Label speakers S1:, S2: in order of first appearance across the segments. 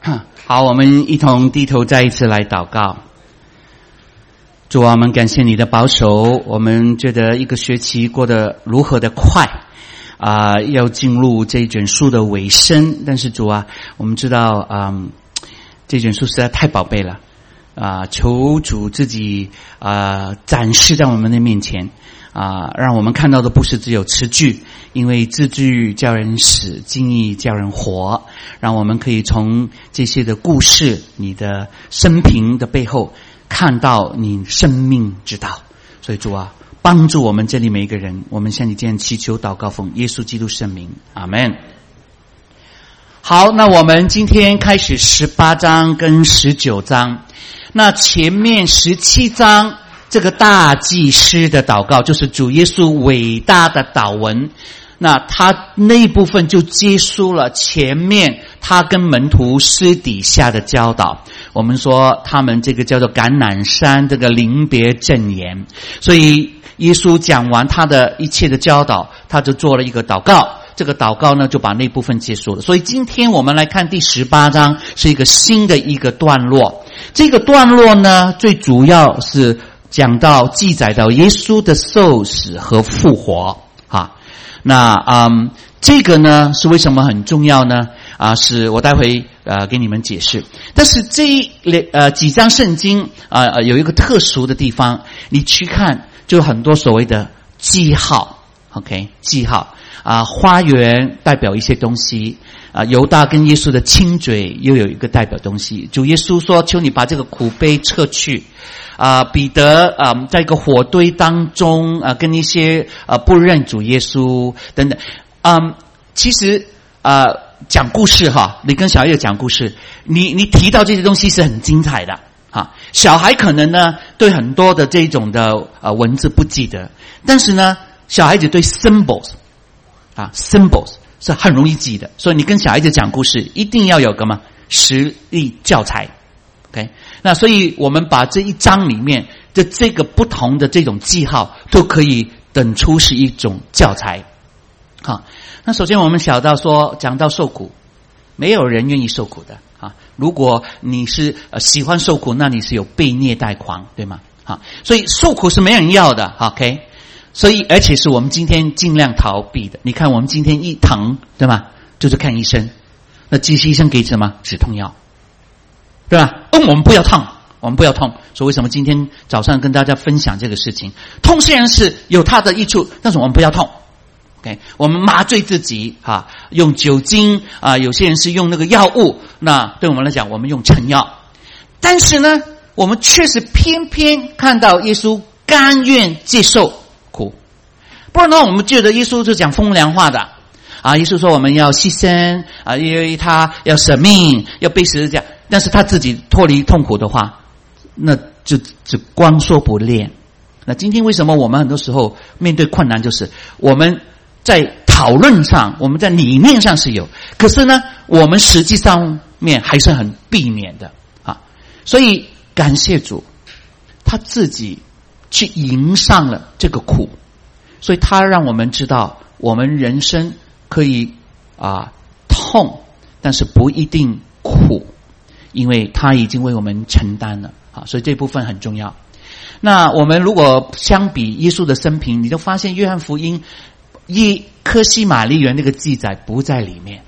S1: 好，我们一同低头再一次来祷告。主啊，我们感谢你的保守，我们觉得一个学期过得如何的快要进入这卷书的尾声，但是主啊，我们知道这卷书实在太宝贝了求主自己展示在我们的面前让我们看到的不是只有词句，因为字句叫人死，经意叫人活，让我们可以从这些的故事，你的生平的背后看到你生命之道。所以主啊，帮助我们这里每一个人，我们向你这样祈求祷告，奉耶稣基督圣名，阿们。好，那我们今天开始18章跟19章。那前面17章这个大祭司的祷告，就是主耶稣伟大的祷文，那他那一部分就结束了前面他跟门徒私底下的教导。我们说他们这个叫做橄榄山这个临别赠言，所以耶稣讲完他的一切的教导，他就做了一个祷告，这个祷告呢就把那部分结束了。所以今天我们来看第18章，是一个新的一个段落。这个段落呢最主要是讲到记载到耶稣的受死和复活那这个呢是为什么很重要呢是我待会给你们解释。但是这几章圣经有一个特殊的地方，你去看就很多所谓的记号 OK 记号花园代表一些东西犹大跟耶稣的亲嘴又有一个代表东西。主耶稣说求你把这个苦杯撤去彼得在一个火堆当中跟一些不认主耶稣等等其实讲故事你跟小孩子讲故事，你提到这些东西是很精彩的小孩可能呢对很多的这种的文字不记得，但是呢小孩子对 symbols 是很容易记的。所以你跟小孩子讲故事一定要有个实例教材 OK。 那所以我们把这一章里面的这个不同的这种记号都可以等出是一种教材那首先我们想到说，讲到受苦，没有人愿意受苦的如果你是喜欢受苦，那你是有被虐待狂，对吗所以受苦是没人要的 OK。所以而且是我们今天尽量逃避的。你看我们今天一疼，对吗？就是看医生，那其实医生给什么？止痛药，对吧？我们不要痛，我们不要痛。所以为什么今天早上跟大家分享这个事情？痛虽然是有它的益处，但是我们不要痛 OK。 我们麻醉自己用酒精有些人是用那个药物，那对我们来讲我们用成药。但是呢我们确实偏偏看到耶稣甘愿接受苦，不然呢我们觉得耶稣就讲风凉话的耶稣说我们要牺牲因为他要舍命，要背十字架，但是他自己脱离痛苦的话，那就只光说不练。那今天为什么我们很多时候面对困难，就是我们在讨论上，我们在理念上是有，可是呢我们实际上面还是很避免的所以感谢主，他自己去迎上了这个苦，所以他让我们知道我们人生可以痛，但是不一定苦，因为他已经为我们承担了所以这部分很重要。那我们如果相比耶稣的生平，你就发现约翰福音科西玛丽园那个记载不在里面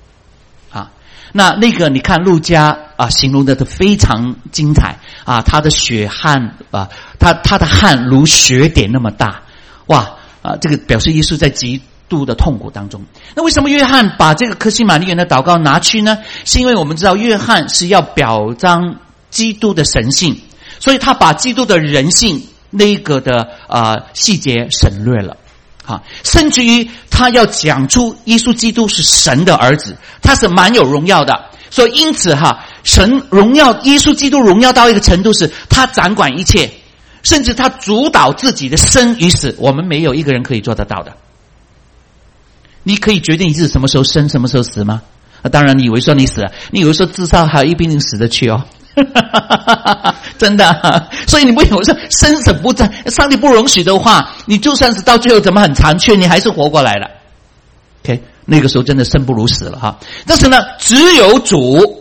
S1: 那个你看路加形容的非常精彩他的血汗他的汗如血点那么大这个表示耶稣在极度的痛苦当中。那为什么约翰把这个科西玛丽园的祷告拿去呢？是因为我们知道约翰是要表彰基督的神性，所以他把基督的人性那个的细节省略了甚至于他要讲出耶稣基督是神的儿子，他是蛮有荣耀的。所以因此神荣耀耶稣基督荣耀到一个程度，是他掌管一切，甚至他主导自己的生与死，我们没有一个人可以做得到的。你可以决定你是什么时候生什么时候死吗？当然你以为说你死了，你以为说自杀还有一定死得去真的所以你不以为说生死不在，上帝不容许的话，你就算是到最后怎么很残缺，你还是活过来了 OK。 那个时候真的生不如死了但是呢只有主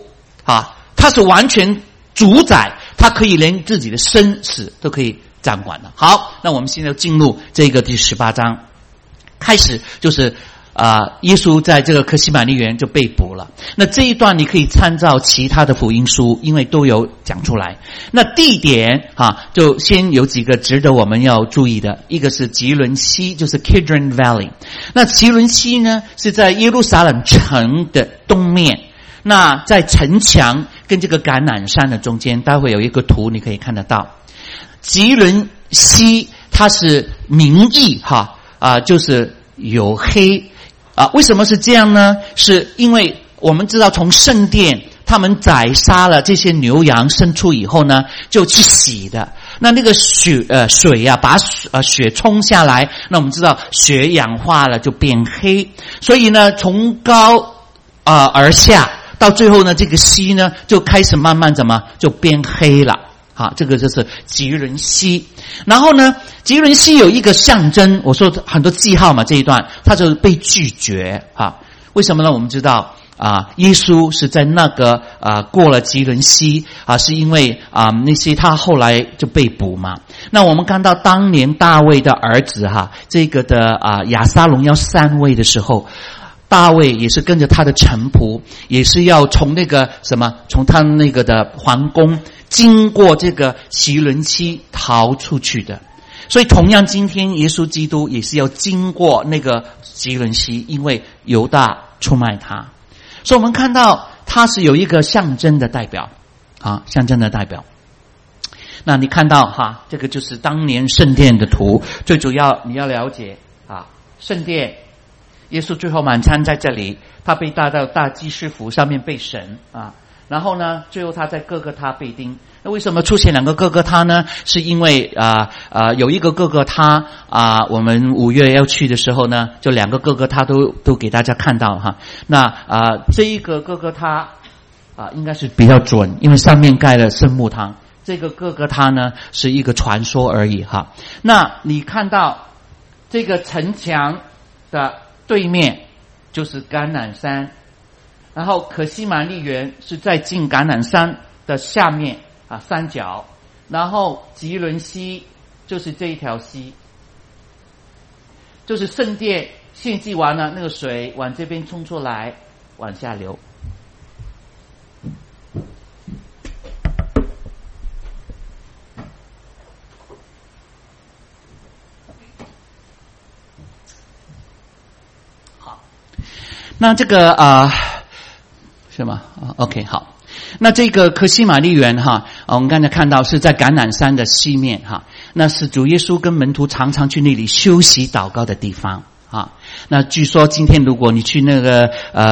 S1: 他是完全主宰，他可以连自己的生死都可以掌管的。好，那我们现在进入这个第18章，开始就是耶稣在这个客西马尼园就被捕了。那这一段你可以参照其他的福音书，因为都有讲出来。那地点就先有几个值得我们要注意的，一个是吉伦西，就是 Kidron Valley。那吉伦西呢是在耶路撒冷城的东面，那在城墙跟这个橄榄山的中间，待会有一个图你可以看得到。吉伦西它是名义就是有黑为什么是这样呢？是因为我们知道从圣殿他们宰杀了这些牛羊牲畜以后呢，就去洗的。那个水把血冲下来，那我们知道血氧化了就变黑，所以呢从高而下到最后呢，这个溪呢就开始慢慢就变黑了。这个就是吉伦西。然后呢，吉伦西有一个象征，我说很多记号嘛，这一段他就被拒绝为什么呢？我们知道耶稣是在那个过了吉伦西是因为那些他后来就被捕嘛。那我们看到当年大卫的儿子这个的亚撒龙要禅位的时候，大卫也是跟着他的臣仆，也是要从从他那个的皇宫经过这个吉伦西逃出去的。所以同样今天耶稣基督也是要经过那个吉伦西，因为犹大出卖他。所以我们看到他是有一个象征的代表象征的代表。那你看到这个就是当年圣殿的图。最主要你要了解圣殿，耶稣最后晚餐在这里，他被带到大祭司府上面被审然后呢最后他在各个他被钉。那为什么出现两个各个他呢？是因为有一个各个他我们5月要去的时候呢，就两个各个他都给大家看到那这一个各个他应该是比较准，因为上面盖了圣木堂。这个各个他呢是一个传说而已那你看到这个城墙的对面就是橄榄山，然后可西玛丽园是在进橄榄山的下面山脚，然后吉伦西就是这一条溪，就是圣殿献祭完了，那个水往这边冲出来，往下流。好，那这个是吗？OK， 好。那这个客西马尼园我们刚才看到是在橄榄山的西面那是主耶稣跟门徒常常去那里休息祷告的地方那据说今天如果你去那个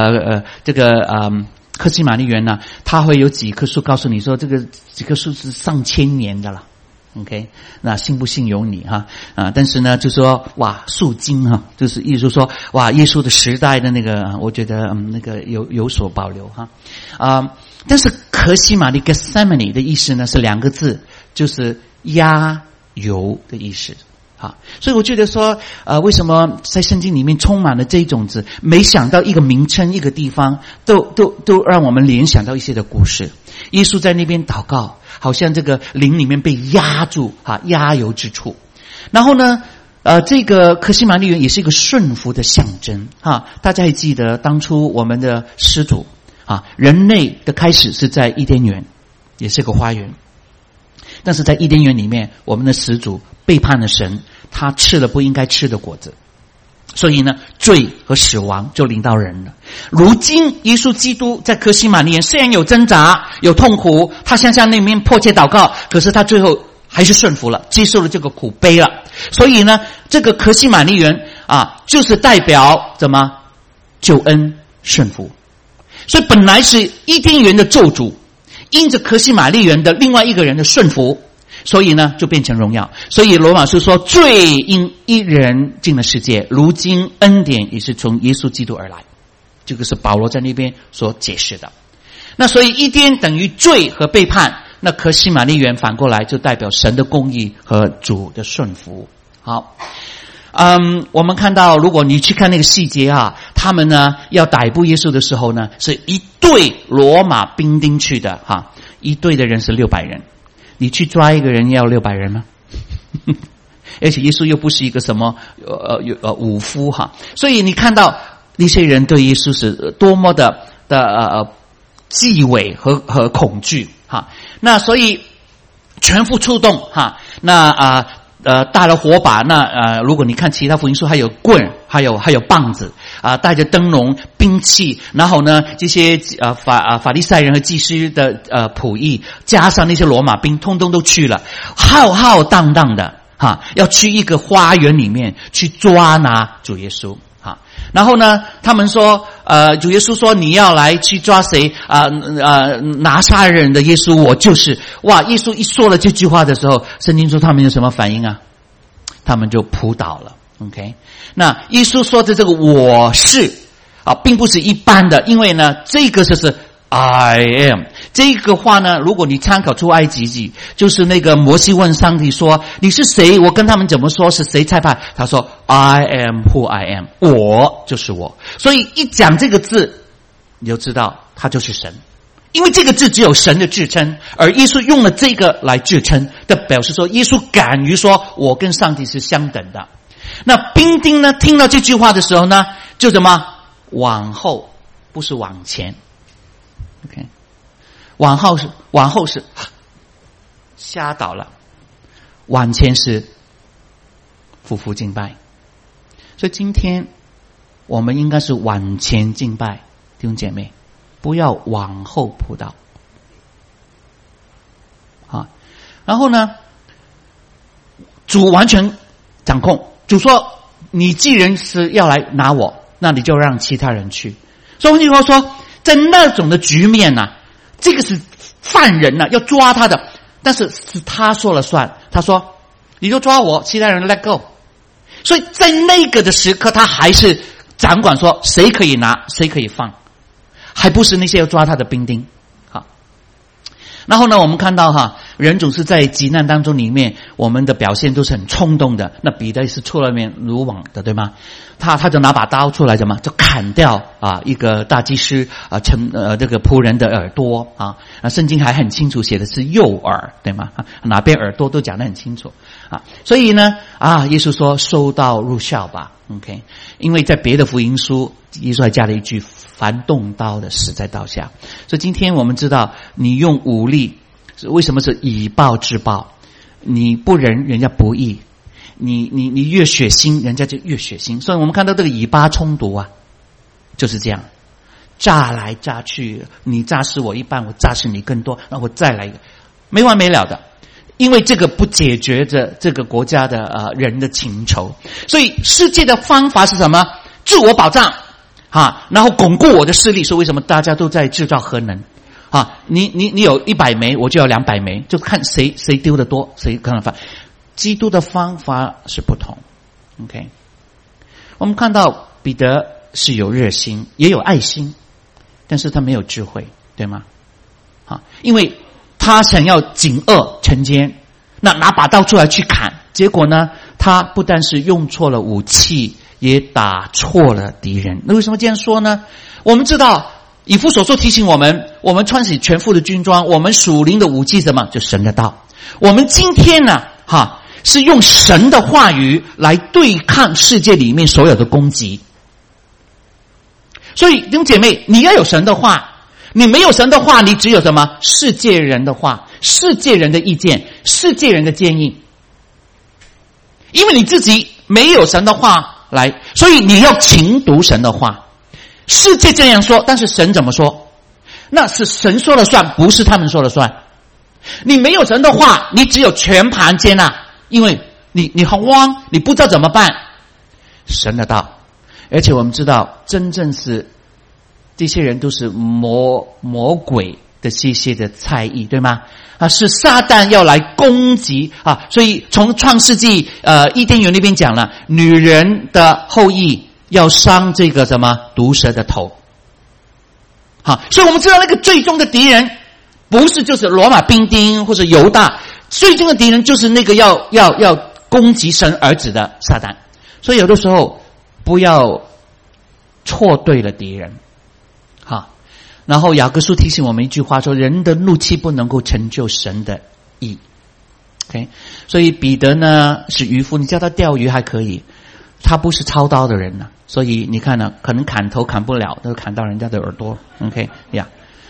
S1: 客西马尼园呢，它会有几棵树告诉你说这个几棵树是上千年的了。OK， 那信不信由你但是呢就说树精就是意思说耶稣的时代的那个我觉得那个有所保留但是客西马尼 Gethsemane 的意思呢是2个字，就是压油的意思所以我觉得说为什么在圣经里面充满了这一种子，没想到一个名称一个地方都让我们联想到一些的故事。耶稣在那边祷告，好像这个灵里面被压住压油之处。然后呢这个客西马尼园也是一个顺服的象征大家还记得当初我们的始祖人类的开始是在伊甸园，也是个花园。但是在伊甸园里面，我们的始祖背叛了神，他吃了不应该吃的果子，所以呢罪和死亡就临到人了。如今耶稣基督在客西马尼园虽然有挣扎有痛苦，他向那边迫切祷告，可是他最后还是顺服了，接受了这个苦悲了。所以呢这个客西马尼园就是代表怎么救恩顺服。所以本来是伊甸园的咒诅，因着客西马尼园的另外一个人的顺服，所以呢就变成荣耀。所以罗马书说罪因一人进了世界，如今恩典也是从耶稣基督而来。这个是保罗在那边所解释的。那所以伊甸等于罪和背叛，那客西马尼园反过来就代表神的公义和主的顺服。好我们看到如果你去看那个细节他们呢要逮捕耶稣的时候呢，是一队罗马兵丁去的哈，一队的人是600人，你去抓一个人要600人吗？而且耶稣又不是一个什么武夫哈，所以你看到那些人对耶稣是多么的忌讳和恐惧哈。那所以全副出动哈，那带了火把，那如果你看其他福音书，还有棍，还有棒子带着灯笼、兵器，然后呢，这些法利赛人和祭司的仆役，加上那些罗马兵，通通都去了，浩浩荡荡的哈，要去一个花园里面去抓拿主耶稣哈。然后呢，他们说主耶稣说你要来去抓谁拿撒勒人的耶稣我就是。哇，耶稣一说了这句话的时候，圣经说他们有什么反应啊？他们就扑倒了。 OK， 那耶稣说的这个我是并不是一般的，因为呢这个就是 I am 这个话呢，如果你参考出埃及记，就是那个摩西问上帝说你是谁，我跟他们怎么说，是谁差派，他说 I am who I am， 我就是我。所以一讲这个字你就知道他就是神，因为这个字只有神的自称，而耶稣用了这个来自称的，表示说耶稣敢于说我跟上帝是相等的。那兵丁呢听到这句话的时候呢，就怎么往后，不是往前。 OK， 往后是吓倒了，往前是匍匐敬拜。所以今天我们应该是往前敬拜，弟兄姐妹，不要往后扑倒。然后呢，主完全掌控。主说你既然是要来拿我，那你就让其他人去。所以换句话说，在那种的局面这个是犯人要抓他的，但是是他说了算。他说你就抓我，其他人 let go。 所以在那个的时刻，他还是掌管说谁可以拿谁可以放，还不是那些要抓他的兵丁。然后呢，我们看到人总是在急难当中里面，我们的表现都是很冲动的。那彼得是出了面鲁莽的，对吗？他就拿把刀出来，怎么就砍掉一个大祭司这个仆人的耳朵圣经还很清楚写的是右耳，对吗？哪边耳朵都讲得很清楚所以呢耶稣说收到入校吧。 OK， 因为在别的福音书耶稣还加了一句凡动刀的死在刀下。所以今天我们知道你用武力为什么是以暴制暴，你不仁人家不义，你越血腥人家就越血腥。所以我们看到这个以巴冲突就是这样，炸来炸去，你炸死我一半，我炸死你更多，然后我再来一个，没完没了的。因为这个不解决着这个国家的人的情仇。所以世界的方法是什么？自我保障然后巩固我的势力。所以为什么大家都在制造核能你有100枚，我就要200枚，就看谁丢得多，谁可能发。基督的方法是不同。 OK， 我们看到彼得是有热心也有爱心，但是他没有智慧，对吗？因为他想要警恶惩奸，那拿把刀出来去砍，结果呢他不但是用错了武器，也打错了敌人。那为什么这样说呢？我们知道以弗所书提醒我们，我们穿起全副的军装，我们属灵的武器什么？就神的道。我们今天呢是用神的话语来对抗世界里面所有的攻击。所以弟兄姐妹，你要有神的话，你没有神的话，你只有什么？世界人的话，世界人的意见，世界人的建议。因为你自己没有神的话来，所以你要勤读神的话。世界这样说，但是神怎么说？那是神说了算，不是他们说了算。你没有神的话，你只有全盘接纳，因为你很慌，你不知道怎么办。神的道，而且我们知道真正是这些人都是魔鬼的这些的猜疑，对吗？是撒旦要来攻击所以从创世纪伊甸园那边讲了，女人的后裔要伤这个什么毒蛇的头。所以我们知道那个最终的敌人不是就是罗马兵丁或者犹大，最终的敌人就是那个要攻击神儿子的撒旦。所以有的时候不要错对了敌人。好，然后雅各书提醒我们一句话说，人的怒气不能够成就神的义。OK， 所以彼得呢是渔夫，你叫他钓鱼还可以，他不是操刀的人呢，所以你看呢，可能砍头砍不了，都砍到人家的耳朵。OK 呀，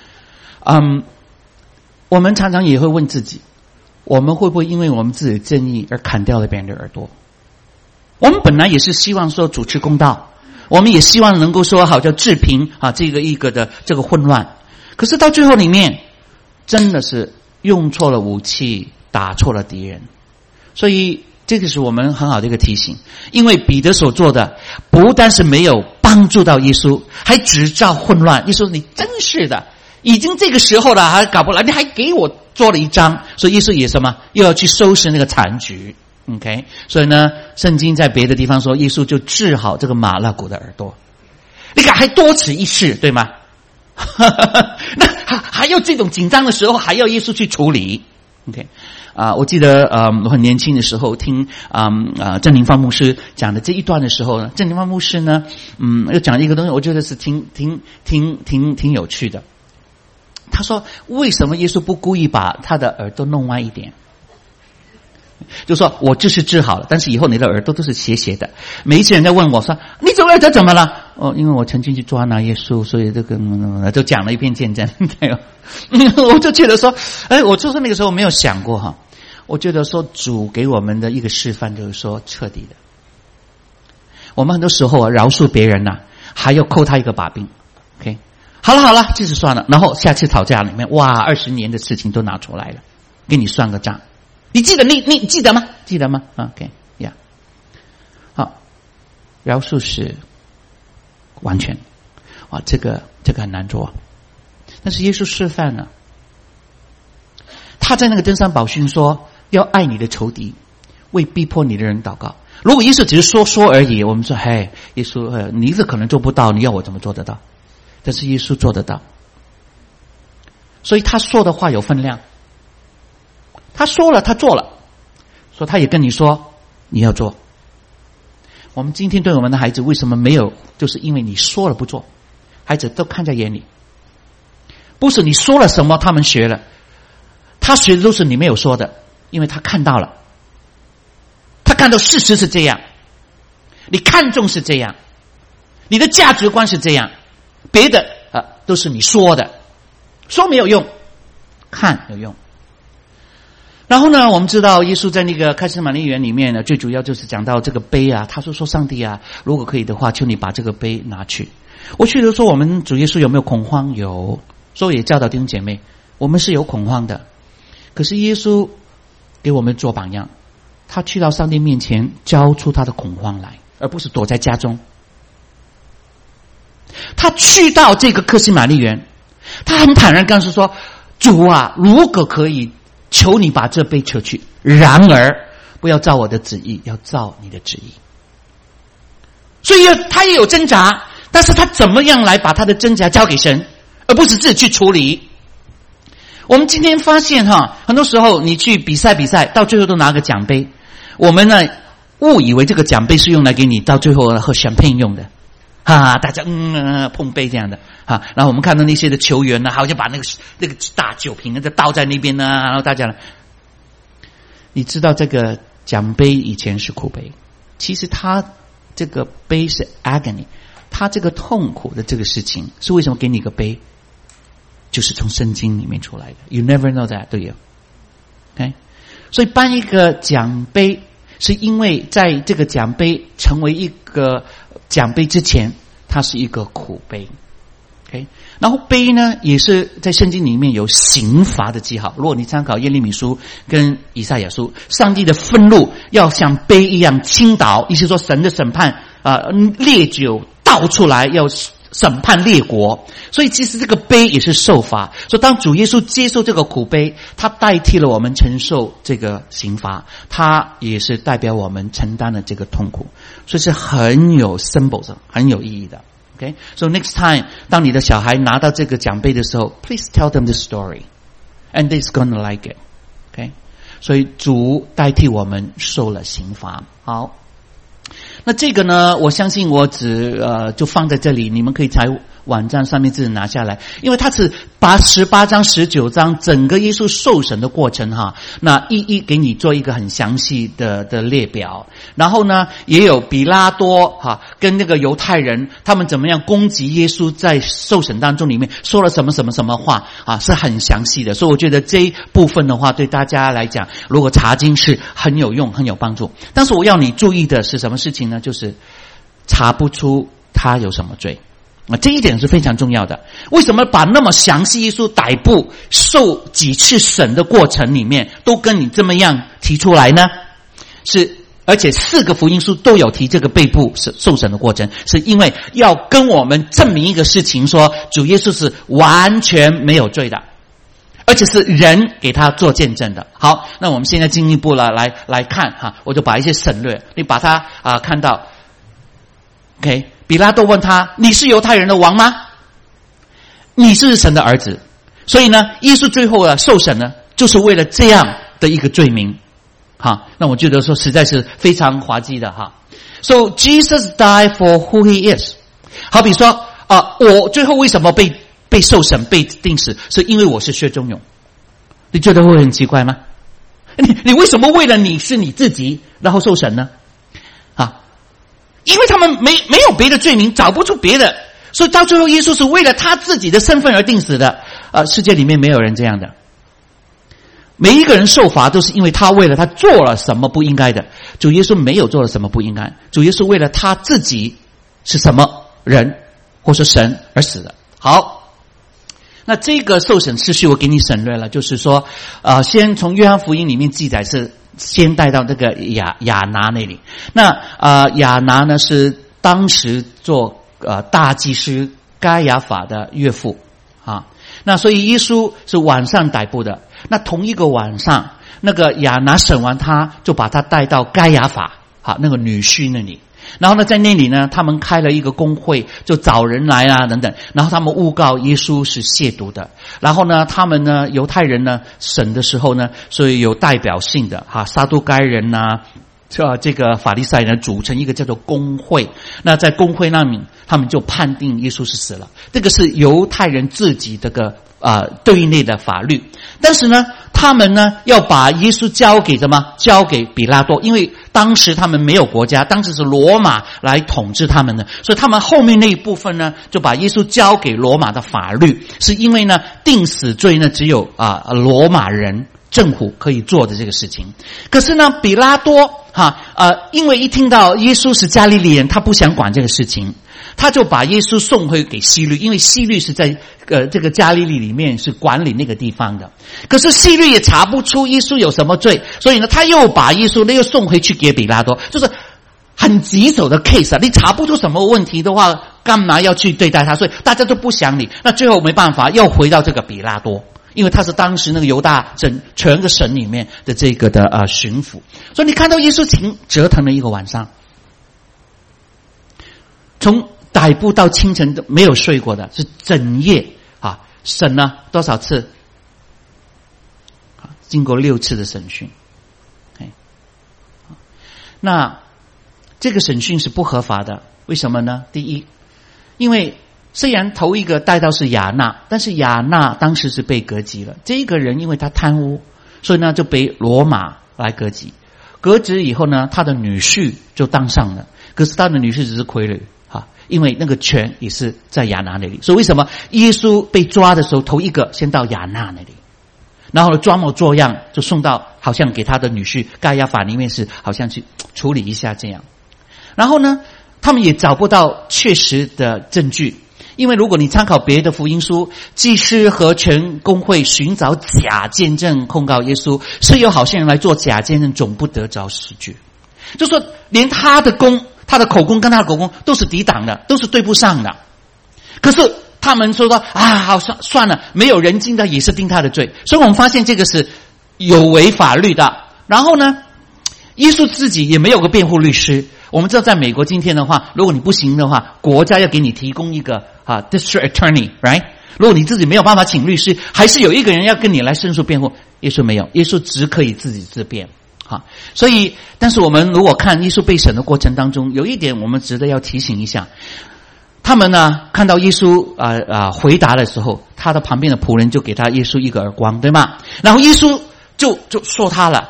S1: 我们常常也会问自己，我们会不会因为我们自己的正义而砍掉了别人的耳朵？我们本来也是希望说主持公道，我们也希望能够说好叫治平这个一个的这个混乱，可是到最后里面真的是用错了武器，打错了敌人。所以这个是我们很好的一个提醒，因为彼得所做的不但是没有帮助到耶稣，还制造混乱。耶稣你真是的，已经这个时候了还搞不来，你还给我做了一章。所以耶稣也什么又要去收拾那个残局。OK， 所以呢圣经在别的地方说耶稣就治好这个马勒古的耳朵，你看还多此一举，对吗？那还要这种紧张的时候还要耶稣去处理。OK， 我记得我很年轻的时候听郑林芳牧师讲的这一段的时候呢，郑林芳牧师呢又讲一个东西，我觉得是挺有趣的。他说为什么耶稣不故意把他的耳朵弄歪一点？就说我就是治好了，但是以后你的耳朵都是斜斜的。每一次人家问我说你这个耳朵怎么了？因为我曾经去抓拿耶稣，所以这个就讲了一篇见证。对，我就觉得说我就是那个时候没有想过我觉得说主给我们的一个示范就是说彻底的，我们很多时候饶恕别人还要扣他一个把柄。 OK， 好了这次算了，然后下次吵架里面20年的事情都拿出来了，给你算个账。你记得你记得吗？记得吗？ OK 呀，好，饶恕是完全这个很难做。但是耶稣示范了，他在那个登山宝训说要爱你的仇敌，为逼迫你的人祷告。如果耶稣只是说而已，我们说耶稣你这可能做不到，你要我怎么做得到？但是耶稣做得到，所以他说的话有分量。他说了，他做了，所以他也跟你说你要做。我们今天对我们的孩子为什么没有，就是因为你说了不做，孩子都看在眼里。不是你说了什么他们学了，他学的都是你没有说的，因为他看到了，他看到事实是这样，你看重是这样，你的价值观是这样，别的都是你说的，说没有用，看有用。然后呢，我们知道耶稣在那个开示玛利园里面呢，最主要就是讲到这个杯他说上帝如果可以的话，求你把这个杯拿去。我觉得说我们主耶稣有没有恐慌？有，所以也教导弟兄姐妹，我们是有恐慌的。可是耶稣给我们做榜样，他去到上帝面前交出他的恐慌来，而不是躲在家中。他去到这个客西马尼园，他很坦然告诉说，主如果可以，求你把这杯撤去，然而不要照我的旨意，要照你的旨意。所以他也有挣扎，但是他怎么样来把他的挣扎交给神，而不是自己去处理。我们今天发现很多时候你去比赛到最后都拿个奖杯，我们呢误以为这个奖杯是用来给你到最后喝champagne用的大家碰杯这样的然后我们看到那些的球员好像把那个大酒瓶倒在那边然后大家你知道这个奖杯以前是苦杯，其实他这个杯是 agony， 他这个痛苦的这个事情是为什么给你一个杯，就是从圣经里面出来的。 You never know that， 对不对？ OK， 所以颁一个奖杯是因为在这个奖杯成为一个奖杯之前，它是一个苦杯。OK， 然后杯呢也是在圣经里面有刑罚的记号。如果你参考耶利米书跟以赛亚书，上帝的愤怒要像杯一样倾倒，意思说神的审判烈酒倒出来要审判列国，所以其实这个杯也是受罚。所以当主耶稣接受这个苦杯，他代替了我们承受这个刑罚，他也是代表我们承担了这个痛苦，所以是很有 symbol 的，很有意义的。Okay? So next time 当你的小孩拿到这个奖杯的时候， please tell them the story and they're gonna like it. Okay? 所以主代替我们受了刑罚。好， 那这个呢，我相信我就放在这里，你们可以在网站上面自己拿下来，因为它是把18章19章整个耶稣受审的过程哈，那一一给你做一个很详细的列表。然后呢，也有比拉多哈跟那个犹太人他们怎么样攻击耶稣，在受审当中里面说了什么什么什么话啊，是很详细的。所以我觉得这一部分的话，对大家来讲，如果查经是很有用、很有帮助。但是我要你注意的是什么事情呢？就是查不出他有什么罪。这一点是非常重要的。为什么把那么详细耶稣逮捕受几次审的过程里面都跟你这么样提出来呢？而且4个福音书都有提这个被捕受审的过程，是因为要跟我们证明一个事情，说主耶稣是完全没有罪的，而且是人给他做见证的。好，那我们现在进一步了来看哈，我就把一些省略，你把它看到 OK。比拉多问他：你是犹太人的王吗？你是神的儿子。所以呢，耶稣最后受审呢，就是为了这样的一个罪名。好，那我觉得说实在是非常滑稽的哈。So Jesus died for who he is。好比说我最后为什么被受审、被定死，是因为我是薛中勇。你觉得会很奇怪吗？你为什么为了你是你自己，然后受审呢？因为他们没有别的罪名，找不出别的，所以到最后耶稣是为了他自己的身份而定死的。世界里面没有人这样的。每一个人受罚都是因为他为了他做了什么不应该的。主耶稣没有做了什么不应该，主耶稣为了他自己是什么人或是神而死的。好，那这个受审次序我给你省略了，就是说先从约翰福音里面记载是先带到这个亚拿那里。那亚拿呢是当时做大祭司该亚法的岳父啊。那所以耶稣是晚上逮捕的。那同一个晚上，那个亚拿审完他，就把他带到该亚法那个女婿那里。然后呢，在那里呢，他们开了一个公会，就找人来等等。然后他们诬告耶稣是亵渎的。然后呢，他们呢，犹太人呢，审的时候呢，所以有代表性的撒都该人这个法利赛人组成一个叫做公会。那在公会那里，他们就判定耶稣是死了。这个是犹太人自己这个对内的法律。但是呢，他们呢要把耶稣交给什么？交给比拉多，因为当时他们没有国家，当时是罗马来统治他们的，所以他们后面那一部分呢，就把耶稣交给罗马的法律，是因为呢定死罪呢只有罗马人政府可以做的这个事情。可是呢，比拉多因为一听到耶稣是加利利人，他不想管这个事情，他就把耶稣送回给希律，因为希律是在这个加利利里面是管理那个地方的。可是希律也查不出耶稣有什么罪，所以呢，他又把耶稣又送回去给比拉多，就是很棘手的 case 你查不出什么问题的话，干嘛要去对待他？所以大家都不想理。那最后没办法，又回到这个比拉多。因为他是当时那个犹大全个省里面的这个的巡抚，所以你看到耶稣折腾了一个晚上，从逮捕到清晨都没有睡过的，是整夜审了多少次？经过6次的审讯。那这个审讯是不合法的，为什么呢？第一，因为虽然头一个带到是亚纳，但是亚纳当时是被革职了。这个人因为他贪污，所以呢就被罗马来革职。革职以后呢，他的女婿就当上了。可是他的女婿只是傀儡因为那个权也是在亚纳那里。所以为什么耶稣被抓的时候，头一个先到亚纳那里，然后呢装模作样就送到好像给他的女婿该亚法里面，是好像去处理一下这样。然后呢，他们也找不到确实的证据。因为如果你参考别的福音书，祭司和全公会寻找假见证控告耶稣，是有好些人来做假见证，总不得着实据。就说连他的口供跟他的口供都是抵挡的，都是对不上的。可是他们说好算了，没有人定的也是定他的罪。所以我们发现这个是有违法律的。然后呢，耶稣自己也没有个辩护律师。我们知道在美国今天的话，如果你不行的话，国家要给你提供一个district attorney right。 如果你自己没有办法请律师，还是有一个人要跟你来申诉辩护。耶稣没有，耶稣只可以自己自辩哈。所以，但是我们如果看耶稣被审的过程当中，有一点我们值得要提醒一下。他们呢看到耶稣回答的时候，他的旁边的仆人就给他耶稣一个耳光，对吗？然后耶稣就说他了，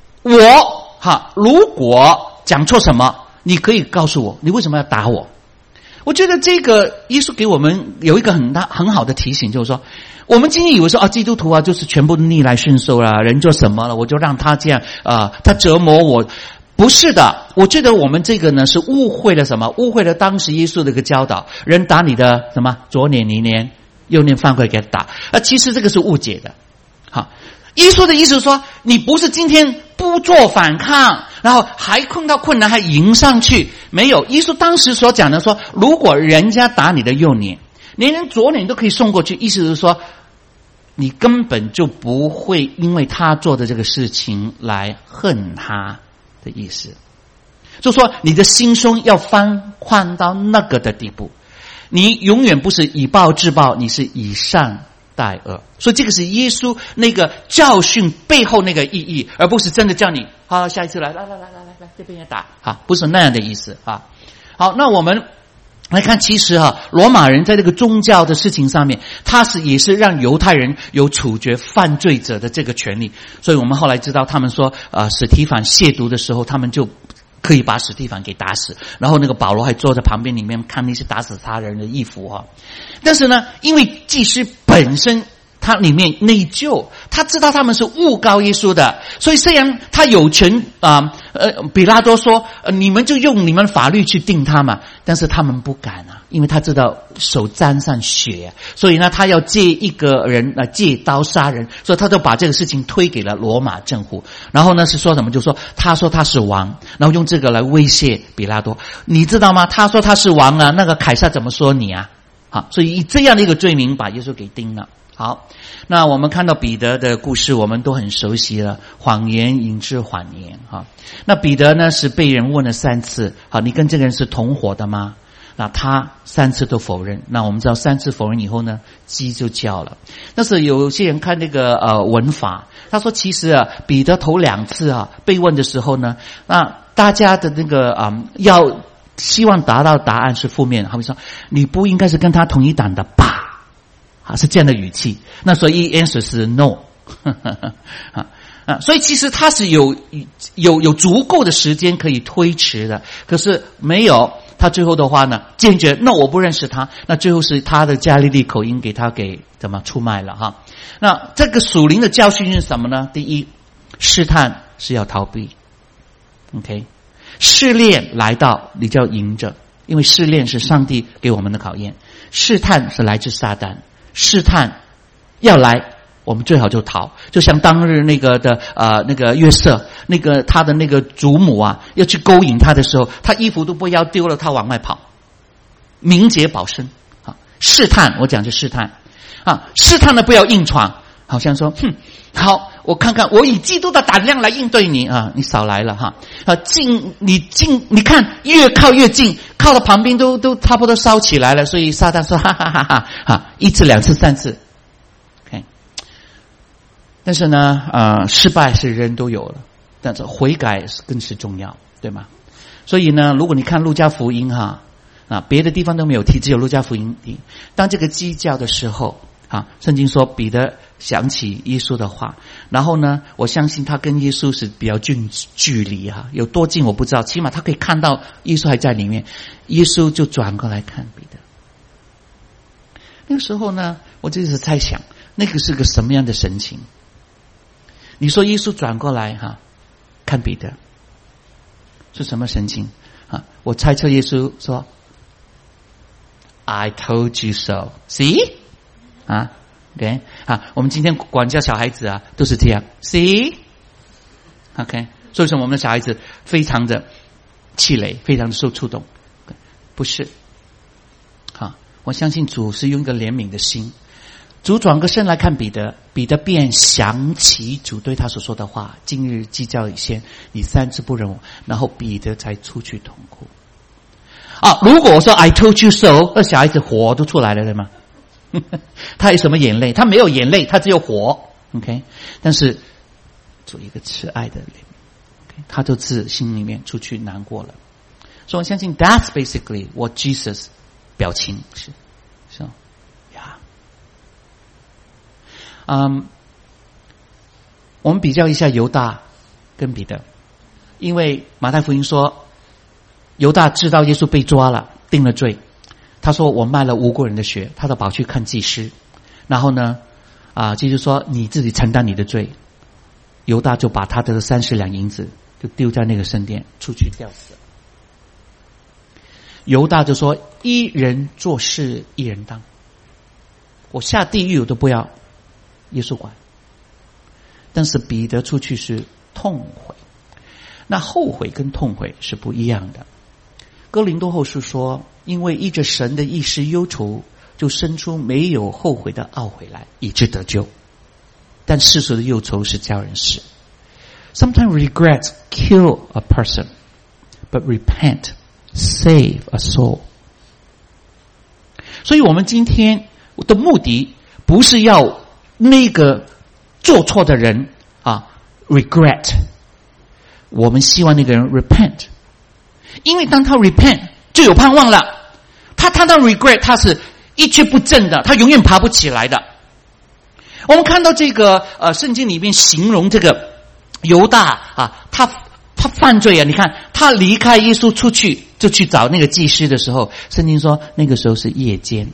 S1: 如果讲错什么，你可以告诉我，你为什么要打我？我觉得这个耶稣给我们有一个很好的提醒，就是说，我们今天以为说基督徒就是全部逆来顺受啦，人做什么了我就让他这样他折磨我。不是的，我觉得我们这个呢是误会了什么？误会了当时耶稣的一个教导，人打你的什么左脸泥脸，右脸犯规给他打，其实这个是误解的。好，耶稣的意思是说，你不是今天不做反抗，然后还碰到困难还迎上去，没有。耶稣当时所讲的说，如果人家打你的右脸，连左脸都可以送过去，意思是说，你根本就不会因为他做的这个事情来恨他的意思，就说你的心胸要宽到那个的地步，你永远不是以暴制暴，你是以善待恶。所以这个是耶稣那个教训背后那个意义，而不是真的叫你好，下一次来这边也打，不是那样的意思啊。好，那我们来看，其实罗马人在这个宗教的事情上面，他也是让犹太人有处决犯罪者的这个权利。所以我们后来知道，他们说史提反亵渎的时候，他们就可以把史提反给打死，然后那个保罗还坐在旁边里面看那些打死他人的义服但是呢，因为祭司本身他里面内疚，他知道他们是诬告耶稣的，所以虽然他有权比拉多说你们就用你们法律去定他嘛，但是他们不敢因为他知道手沾上血，所以呢他要借一个人借刀杀人，所以他就把这个事情推给了罗马政府。然后呢是说什么，就说他说他是王，然后用这个来威胁比拉多。你知道吗？他说他是王那个凯撒怎么说你所以以这样的一个罪名把耶稣给定了。好，那我们看到彼得的故事我们都很熟悉了，谎言引致谎言那彼得呢是被人问了3次，你跟这个人是同伙的吗？那他3次都否认。那我们知道3次否认以后呢，鸡就叫了。但是有些人看那个文法，他说其实彼得头2次被问的时候呢，那大家的那个要希望达到答案是负面，他们说你不应该是跟他同一党的吧，是这样的语气。那所以 answer 是 no 所以其实他是有足够的时间可以推迟的，可是没有。他最后的话呢，坚决那我不认识他，那最后是他的加利利口音给他给怎么出卖了那这个属灵的教训是什么呢？第一，试探是要逃避 OK， 试炼来到你就要迎着，因为试炼是上帝给我们的考验，试探是来自撒旦，试探要来我们最好就逃。就像当日那个约瑟，那个他的那个祖母要去勾引他的时候，他衣服都不要丢了，他往外跑，明哲保身试探，我讲就试探试探呢不要硬闯，好像说好，我看看我以基督的胆量来应对你你少来了你看越靠越近，靠到旁边都差不多烧起来了。所以撒旦说哈哈哈哈1次2次3次 OK。 但是呢失败是人都有了，但是悔改更是重要，对吗？所以呢如果你看路加福音别的地方都没有提，只有路加福音提。当这个鸡叫的时候圣经说彼得想起耶稣的话，然后呢我相信他跟耶稣是比较近距离有多近我不知道，起码他可以看到耶稣还在里面。耶稣就转过来看彼得，那个时候呢我就是在想那个是个什么样的神情。你说耶稣转过来看彼得是什么神情我猜测耶稣说 I told you so see OK 我们今天管教小孩子都是这样 see OK。 所以说我们的小孩子非常的气馁，非常的受触动，不是我相信主是用一个怜悯的心。主转个身来看彼得，彼得便想起主对他所说的话，今日鸡叫以先，你3次不认我，然后彼得才出去痛哭如果我说 I told you so， 那小孩子火都出来了，对吗？他有什么眼泪？他没有眼泪，他只有火 OK。 但是做一个慈爱的人， 他就自心里面出去难过了。所以我相信 that's basically what Jesus 表情是呀。我们比较一下犹大跟彼得，因为马太福音说犹大知道耶稣被抓了，定了罪，他说我卖了无辜人的血，他就跑去看祭司，然后呢祭司说你自己承担你的罪，犹大就把他的30两银子就丢在那个圣殿，出去吊死了。犹大就说一人做事一人当，我下地狱我都不要耶稣管。但是彼得出去是痛悔，那后悔跟痛悔是不一样的。哥林多后书说，因为依着神的意识忧愁，就生出没有后悔的懊悔来，以致得救。但世俗的忧愁是叫人死。Sometimes regrets kill a person, but repent save a soul. 所以我们今天的目的不是要那个做错的人regret， 我们希望那个人 repent， 因为当他 repent 就有盼望了。他到 regret 他是一蹶不振的，他永远爬不起来的。我们看到这个圣经里面形容这个犹大他犯罪你看他离开耶稣出去就去找那个祭司的时候，圣经说那个时候是夜间。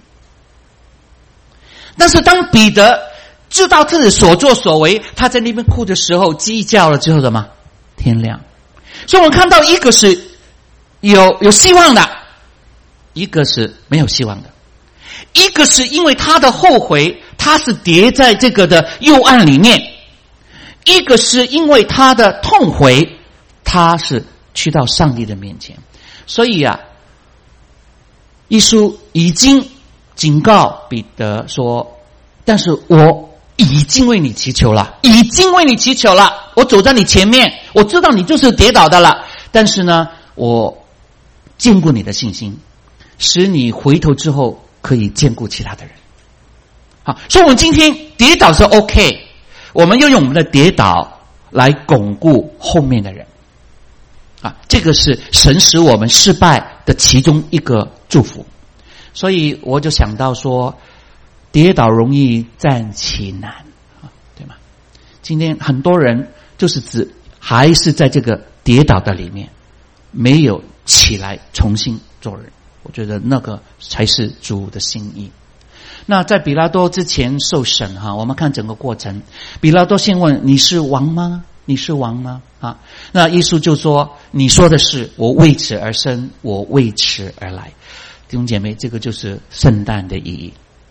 S1: 但是当彼得知道自己所作所为，他在那边哭的时候，鸡叫了之后什么？天亮。所以我们看到一个是有希望的，一个是没有希望的。一个是因为他的后悔，他是跌在这个的幽暗里面；一个是因为他的痛悔，他是去到上帝的面前。所以耶稣已经警告彼得说，但是我已经为你祈求了，已经为你祈求了，我走在你前面，我知道你就是跌倒的了，但是呢我坚固你的信心，使你回头之后可以兼顾其他的人。好，所以我们今天跌倒是 OK， 我们要用我们的跌倒来巩固后面的人这个是神使我们失败的其中一个祝福。所以我就想到说，跌倒容易站起难对吗？今天很多人就是还是在这个跌倒的里面，没有起来重新做人。我觉得那个才是主的心意。那在比拉多之前受审我们看整个过程，比拉多先问你是王吗？你是王吗？那耶稣就说你说的是，我为此而生，我为此而来。弟兄姐妹，这个就是圣诞的意义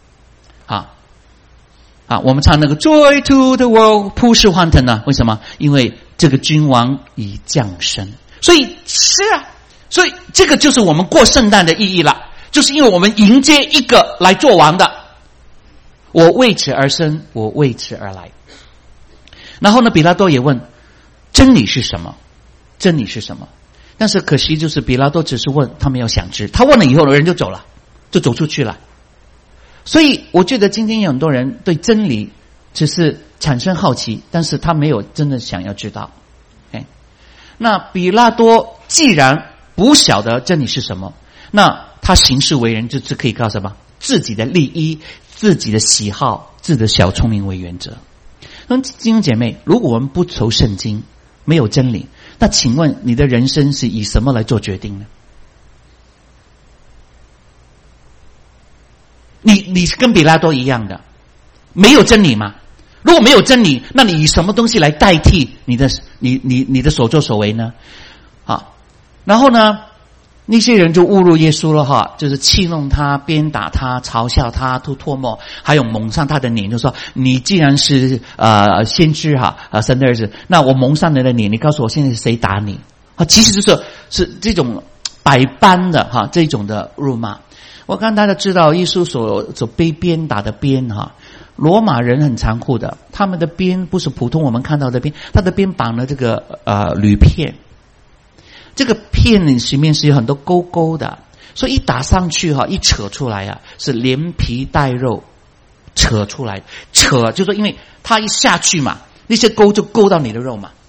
S1: 我们唱那个 Joy to the world， 普世欢腾为什么？因为这个君王已降生。所以所以这个就是我们过圣诞的意义了，就是因为我们迎接一个来做王的，我为此而生，我为此而来。然后呢，比拉多也问真理是什么？真理是什么？但是可惜就是比拉多只是问，他没有想知。他问了以后人就走了，就走出去了。所以我觉得今天有很多人对真理只是产生好奇，但是他没有真的想要知道。那比拉多既然不晓得真理是什么，那他行事为人就是可以靠什么？自己的利益、自己的喜好、自己的小聪明为原则。那弟兄姐妹，如果我们不求圣经，没有真理，那请问你的人生是以什么来做决定呢？你是跟比拉多一样的，没有真理吗？如果没有真理，那你以什么东西来代替你的所作所为呢？然后呢，那些人就侮辱耶稣了就是戏弄他、鞭打他、嘲笑他、吐唾沫，还有蒙上他的脸，就说你既然是先知神的儿子，那我蒙上你的脸，你告诉我现在是谁打你？其实是这种百般的这种的辱骂。我刚大家知道耶稣所被鞭打的鞭罗马人很残酷的，他们的鞭不是普通我们看到的鞭，他的鞭绑了这个铝片，这个片里面是有很多钩钩的，所以一打上去一扯出来是连皮带肉扯出来，扯就是说因为它一下去嘛，那些钩就勾到你的肉嘛，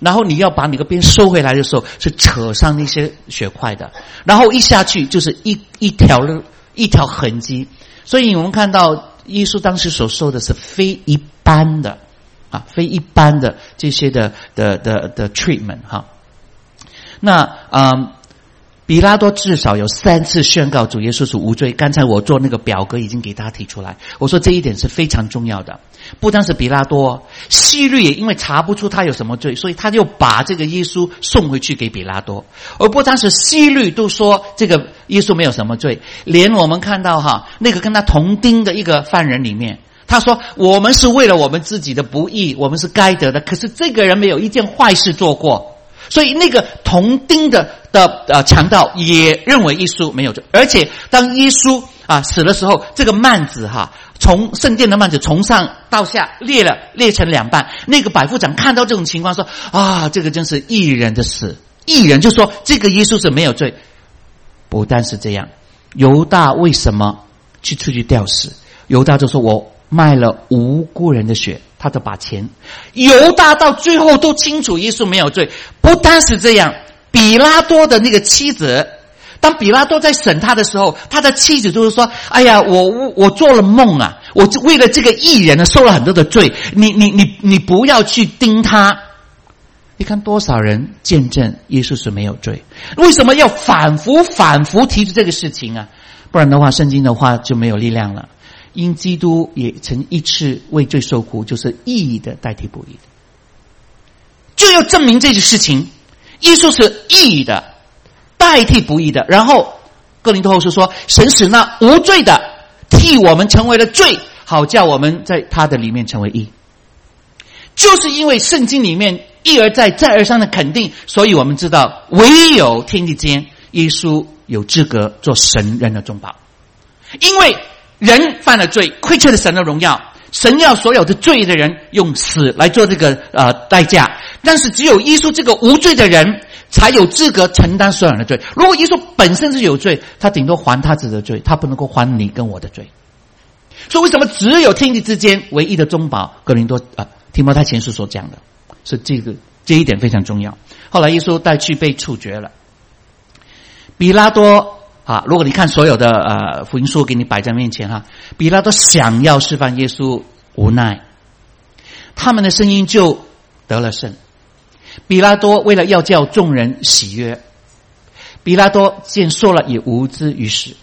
S1: 然后你要把你个鞭收回来的时候，是扯上那些血块的，然后一下去就是一条痕迹。所以我们看到耶稣当时所受的是非一般的非一般的这些的 treatment 哈。那比拉多至少有3次宣告主耶稣是无罪。刚才我做那个表格已经给大家提出来，我说这一点是非常重要的。不单是比拉多，希律也因为查不出他有什么罪，所以他就把这个耶稣送回去给比拉多。而不单是希律都说这个耶稣没有什么罪，连我们看到那个跟他同钉的一个犯人里面，他说我们是为了我们自己的不义，我们是该得的，可是这个人没有一件坏事做过，所以那个同钉的强盗也认为耶稣没有罪。而且当耶稣死的时候，这个幔子从圣殿的幔子从上到下裂成2半。那个百夫长看到这种情况说这个真是义人的死。义人就说这个耶稣是没有罪。不但是这样，犹大为什么出去吊死？犹大就说我卖了无辜人的血，他就把钱。犹大到最后都清楚耶稣没有罪。不单是这样，比拉多的那个妻子，当比拉多在审他的时候，他的妻子就是说哎呀，我做了梦我为了这个义人受了很多的罪，你不要去盯他。你看多少人见证耶稣是没有罪，为什么要反复提出这个事情不然的话圣经的话就没有力量了。因基督也曾一次为罪受苦，就是义的代替不义的，就要证明这件事情，耶稣是义的代替不义的。然后哥林多后书说，神使那无罪的替我们成为了罪，好叫我们在他的里面成为义。就是因为圣经里面一而再再而三的肯定，所以我们知道唯有天地间耶稣有资格做神人的中保。因为人犯了罪，亏缺了神的荣耀，神要所有的罪的人用死来做这个代价，但是只有耶稣这个无罪的人才有资格承担所有人的罪。如果耶稣本身是有罪，他顶多还他自己的罪，他不能够还你跟我的罪。所以为什么只有天地之间唯一的中保，哥林多提摩太前书所讲的，是这一点非常重要。后来耶稣带去被处决了。比拉多如果你看所有的福音书给你摆在面前比拉多想要释放耶稣，无奈他们的声音就得了胜。比拉多为了要叫众人喜悦，比拉多见说了也无济于事，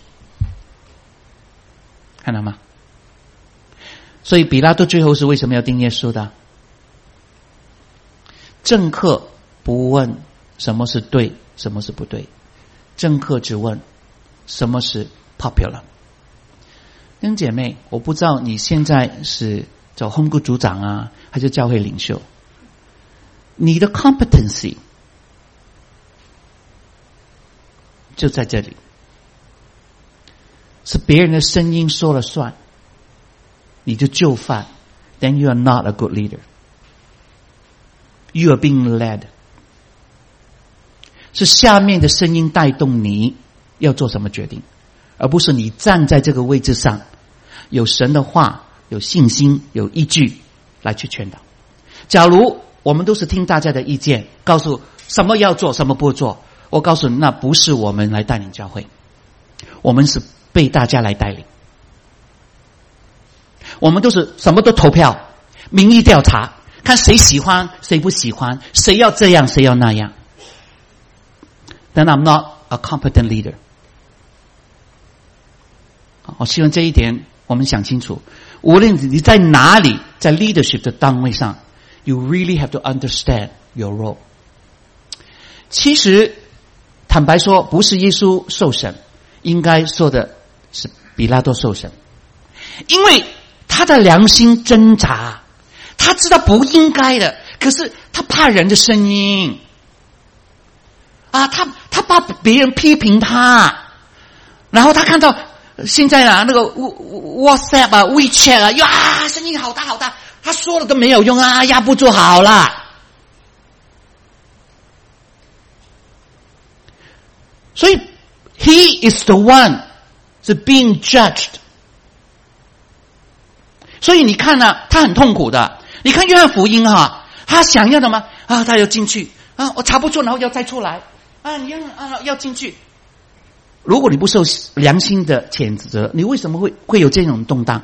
S1: 看到吗？所以比拉多最后是为什么要钉耶稣的？政客不问什么是对什么是不对，政客只问什么是 popular。 弟兄姐妹，我不知道你现在是做红谷组长还是教会领袖，你的 competency 就在这里，是别人的声音说了算，你就范， then you are not a good leader. You are being led. 是下面的声音带动你要做什么决定，而不是你站在这个位置上有神的话，有信心，有依据来去劝导。假如我们都是听大家的意见，告诉什么要做什么不做，我告诉你，那不是我们来带领教会，我们是被大家来带领。我们都是什么都投票，民意调查，看谁喜欢谁不喜欢，谁要这样谁要那样。Then I'm not a competent leader. 我希望这一点我们想清楚，无论你在哪里，在 leadership 的单位上， you really have to understand your role. 其实坦白说，不是耶稣受审，应该说的是比拉多受审，因为他的良心挣扎，他知道不应该的，可是他怕人的声音他怕别人批评他，然后他看到现在那个 WhatsApp WeChat 声音好大好大，他说了都没有用压不住好了。所以 he is the one 是 being judged。 所以你看他很痛苦的。你看约翰福音他想要的吗？ 啊，他要进去啊，我查不出，然后要再出来啊，你要进去。如果你不受良心的谴责，你为什么会有这种动荡？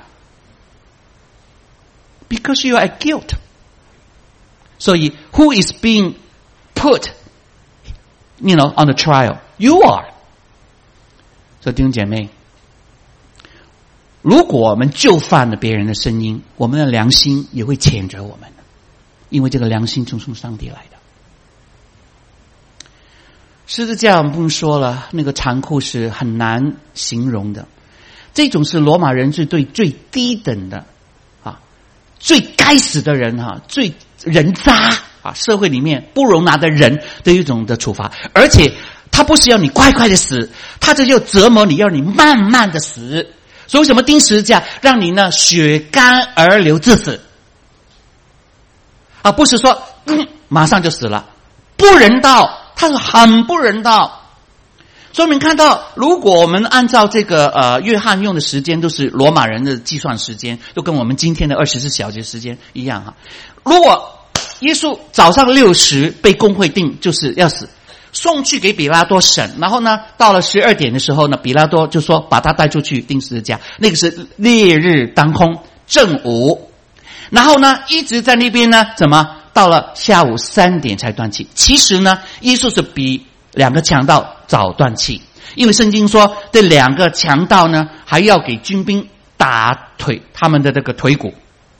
S1: Because you are guilt. 所以 who is being put, on the trial? You are. 所以弟兄姐妹，如果我们就犯了别人的声音，我们的良心也会谴责我们的，因为这个良心从上帝来的。十字架我们不用说了，那个残酷是很难形容的。这种是罗马人对最低等的啊，最该死的人哈，最人渣啊，社会里面不容纳的人的一种的处罚，而且他不是要你快快的死，他这就折磨你，要你慢慢的死。所以为什么钉十字架让你呢血干而流致死啊？不是说马上就死了，不人道，他是很不人道。所以我们看到，如果我们按照这个约翰用的时间都是罗马人的计算时间，都跟我们今天的24小时时间一样哈。如果耶稣早上6时被公会定就是要死，送去给比拉多审，然后呢到了12点的时候呢，比拉多就说把他带出去钉十字架，那个是烈日当空正午，然后呢一直在那边呢怎么到了下午3点才断气。其实呢耶稣是比2个强盗早断气，因为圣经说这2个强盗呢还要给军兵打腿，他们的这个腿骨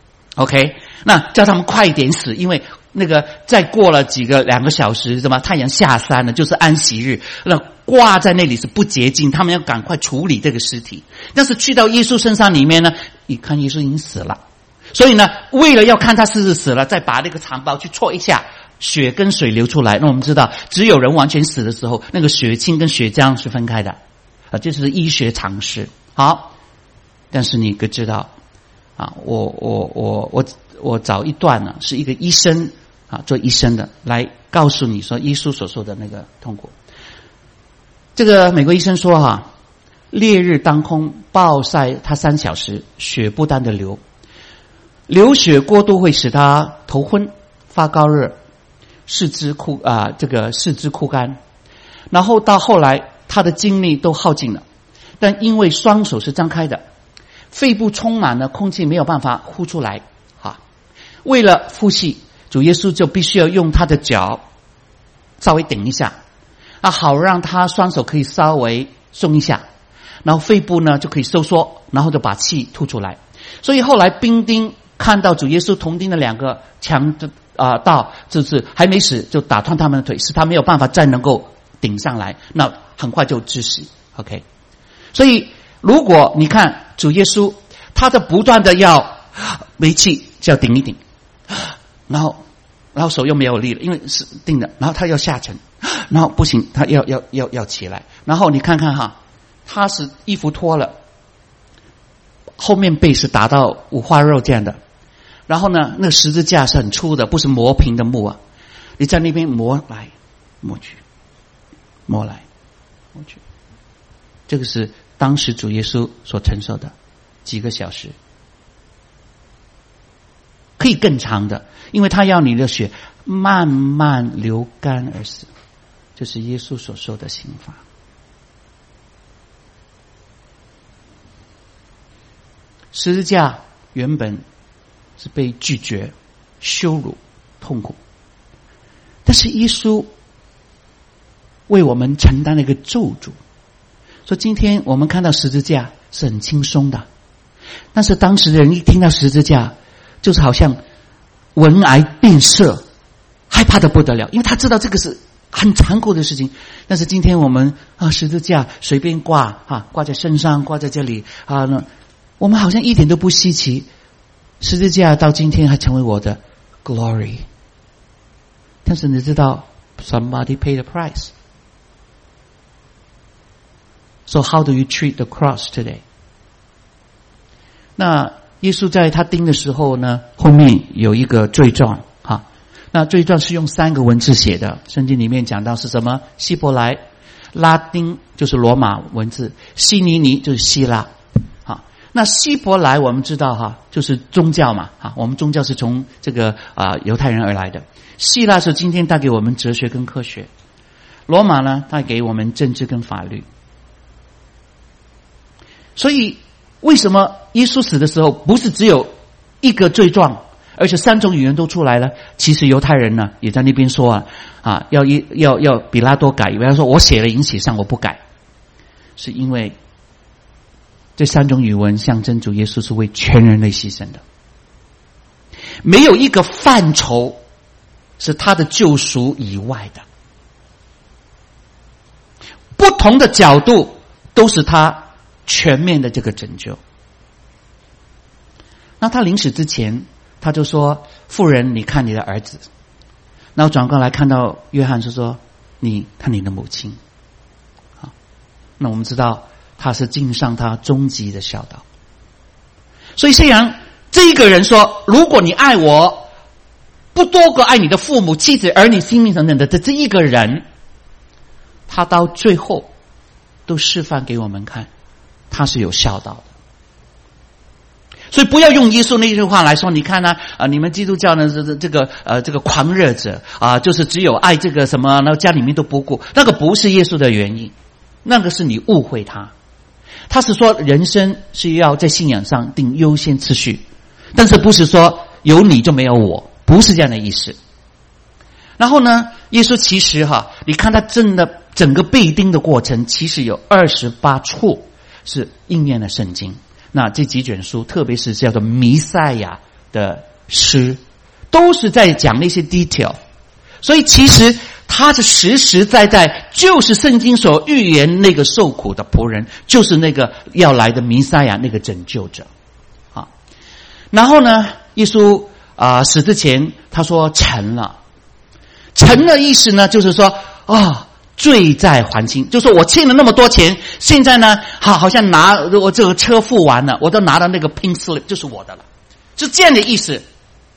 S1: OK， 那叫他们快一点死，因为那个再过了2个小时什么太阳下山了，就是安息日，那挂在那里是不洁净，他们要赶快处理这个尸体。但是去到耶稣身上里面呢，一看耶稣已经死了，所以呢为了要看他是不是死了，再把那个长包去戳一下，血跟水流出来。那我们知道只有人完全死的时候，那个血清跟血浆是分开的啊，这是医学常识。好，但是你可知道啊，我找一段呢，是一个医生啊，做医生的来告诉你说耶稣所说的那个痛苦。这个美国医生说哈，烈日当空暴晒他3小时，血不断的流血过度会使他头昏发高热，四肢枯干，然后到后来他的精力都耗尽了，但因为双手是张开的，肺部充满了空气，没有办法呼出来啊。为了呼吸，主耶稣就必须要用他的脚稍微顶一下啊，好让他双手可以稍微松一下，然后肺部呢就可以收缩，然后就把气吐出来。所以后来兵丁看到主耶稣同钉的2个强盗就是还没死，就打断他们的腿，使他没有办法再能够顶上来，那很快就致死。 OK， 所以如果你看主耶稣他的不断的要没气就要顶一顶，然后手又没有力了，因为是定的，然后他要下沉，然后不行，他要起来，然后你看看哈，他是衣服脱了，后面背是打到五花肉这样的，然后呢那个十字架是很粗的，不是磨平的木啊，你在那边磨来磨去，磨来磨去，这个是当时主耶稣所承受的几个小时，可以更长的，因为他要你的血慢慢流干而死，这是耶稣所说的刑罚。十字架原本是被拒绝、羞辱、痛苦，但是耶稣为我们承担了一个咒诅，所以今天我们看到十字架是很轻松的，但是当时的人一听到十字架，就是好像闻癌变色，害怕的不得了，因为他知道这个是很残酷的事情。但是今天我们十字架随便挂在身上，挂在这里我们好像一点都不稀奇，十字架到今天还成为我的 glory。 但是你知道 somebody paid the price. So how do you treat the cross today? 那耶稣在他钉的时候呢，后面有一个罪状那罪状是用3个文字写的，圣经里面讲到是什么？希伯来、拉丁就是罗马文字，希尼尼就是希腊那希伯来我们知道哈，就是宗教嘛，我们宗教是从这个犹太人而来的。希腊是今天带给我们哲学跟科学，罗马呢带给我们政治跟法律。所以为什么耶稣死的时候不是只有一个罪状，而且3种语言都出来了？其实犹太人呢也在那边说要比拉多改，他说我写了引写上我不改，是因为这3种语文象征主耶稣是为全人类牺牲的，没有一个范畴是他的救赎以外的，不同的角度都是他全面的这个拯救。那他临死之前他就说，妇人你看你的儿子，然后转过来看到约翰说你看你的母亲。好，那我们知道他是尽上他终极的孝道。所以虽然这一个人说，如果你爱我不多过爱你的父母妻子儿女性命等等的这一个人，他到最后都示范给我们看他是有孝道的。所以不要用耶稣那句话来说，你看呢你们基督教呢这个狂热者就是只有爱这个什么，然后家里面都不顾，那个不是耶稣的原因，那个是你误会他。他是说人生是要在信仰上定优先次序，但是不是说有你就没有我，不是这样的意思。然后呢，耶稣其实你看他真的整个被钉的过程，其实有28处是应验了圣经。那这几卷书，特别是叫做弥赛亚的诗，都是在讲那些 detail。所以其实他是实实在在就是圣经所预言那个受苦的仆人，就是那个要来的弥赛亚，那个拯救者。然后呢，耶稣死之前他说成了。成了意思呢，就是说罪在还清，就是说我欠了那么多钱，现在呢好像拿我这个车付完了，我都拿到那个 pink slip 就是我的了，是这样的意思。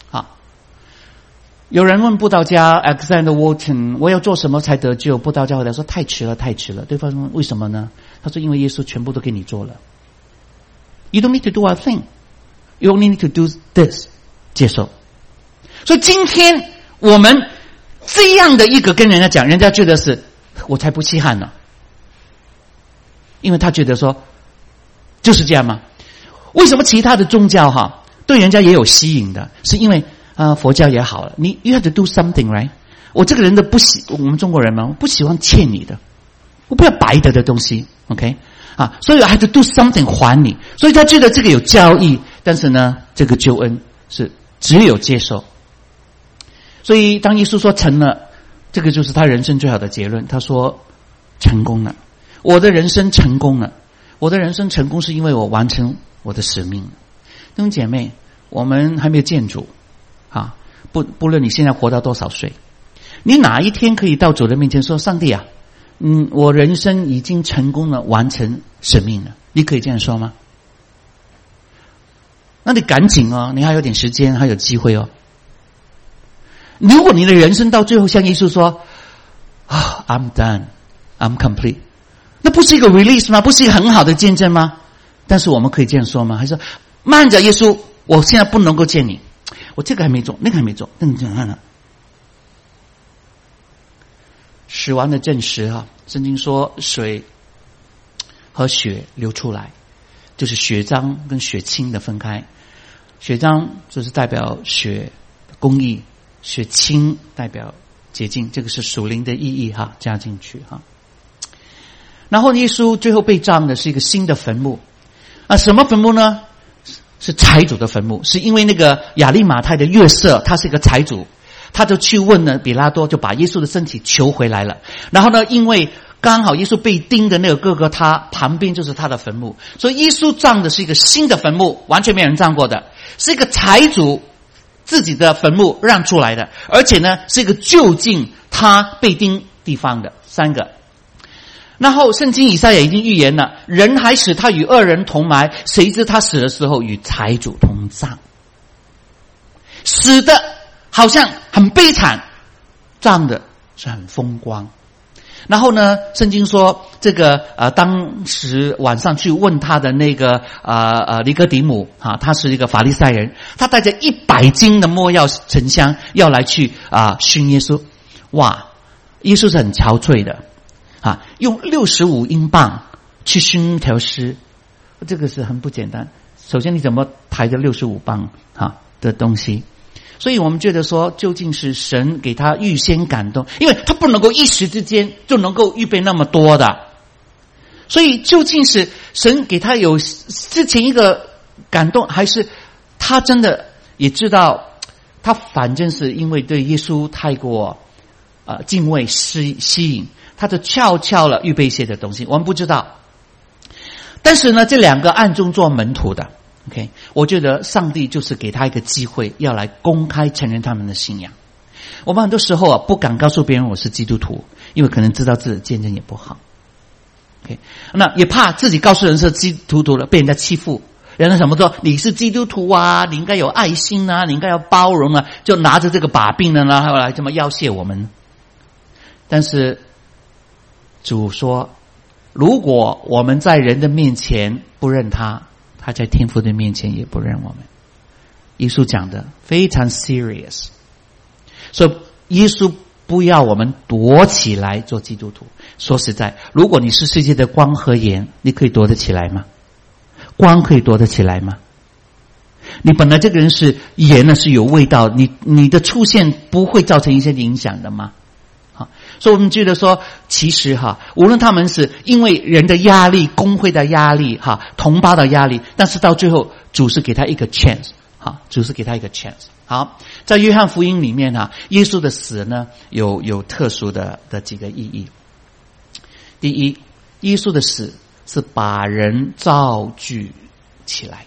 S1: 有人问布道家 Alexander Walton 我要做什么才得救，布道家回答说太迟了太迟了。对方说为什么呢？他说因为耶稣全部都给你做了， You don't need to do a thing, You only need to do this 接受。所以今天我们这样的一个跟人家讲，人家觉得是我才不稀罕呢，因为他觉得说就是这样吗？为什么其他的宗教对人家也有吸引的？是因为佛教也好了，你 you have to do something right。 我这个人我们中国人嘛，不喜欢欠你的，我不要白得的东西 OK 所以 I have to do something 还你，所以他觉得这个有交易，但是呢这个救恩是只有接受。所以当耶稣说成了，这个就是他人生最好的结论。他说成功了，我的人生成功了，我的人生成功是因为我完成我的使命。弟兄姐妹，我们还没有见主不论你现在活到多少岁，你哪一天可以到主的面前说上帝我人生已经成功了，完成使命了，你可以这样说吗？那你赶紧你还有点时间，还有机会如果你的人生到最后像耶稣说I'm done, I'm complete， 那不是一个 release 吗？不是一个很好的见证吗？但是我们可以这样说吗？还是说慢着耶稣，我现在不能够见你，我这个还没做，那个还没做，那你怎么办呢？死亡的证实圣经说水和血流出来，就是血脏跟血清的分开。血脏就是代表血公义，血清代表洁净，这个是属灵的意义加进去然后耶稣最后被葬的是一个新的坟墓什么坟墓呢？是财主的坟墓，是因为那个亚利马太的约瑟他是一个财主，他就去问了比拉多，就把耶稣的身体求回来了。然后呢，因为刚好耶稣被钉的那个哥哥他旁边就是他的坟墓，所以耶稣葬的是一个新的坟墓，完全没有人葬过的，是一个财主自己的坟墓让出来的，而且呢是一个就近他被钉地方的3个。然后圣经以赛亚已经预言了，人还使他与恶人同埋，谁知他死的时候与财主同葬。死的好像很悲惨，葬的是很风光。 然后呢，圣经说这个当时晚上去问他的那个尼哥底母他是一个法利赛人，他带着100斤的没药沉香要来去熏耶稣。哇，耶稣是很憔悴的用65英镑去熏一条尸，这个是很不简单。首先你怎么抬着65磅的东西？所以我们觉得说，究竟是神给他预先感动，因为他不能够一时之间就能够预备那么多的，所以究竟是神给他有之前一个感动，还是他真的也知道他反正是因为对耶稣太过敬畏吸引，他就悄悄了预备一些的东西，我们不知道。但是呢，这两个暗中做门徒的，OK， 我觉得上帝就是给他一个机会，要来公开承认他们的信仰。我们很多时候不敢告诉别人我是基督徒，因为可能知道自己的见证也不好。OK， 那也怕自己告诉人是基督徒了，被人家欺负。人家什么说你是基督徒你应该有爱心你应该要包容就拿着这个把柄呢，后来这么要挟我们。但是主说，如果我们在人的面前不认他在天父的面前也不认我们。耶稣讲的非常 serious， 所以耶稣不要我们躲起来做基督徒。说实在，如果你是世界的光和盐，你可以躲得起来吗？光可以躲得起来吗？你本来这个人是盐呢，是有味道，你的出现不会造成一些影响的吗？所以我们觉得说，其实无论他们是因为人的压力、工会的压力、同胞的压力，但是到最后主是给他一个 chance， 主是给他一个 chance。好，在约翰福音里面耶稣的死呢有特殊的几个意义。第一，耶稣的死是把人造聚起来，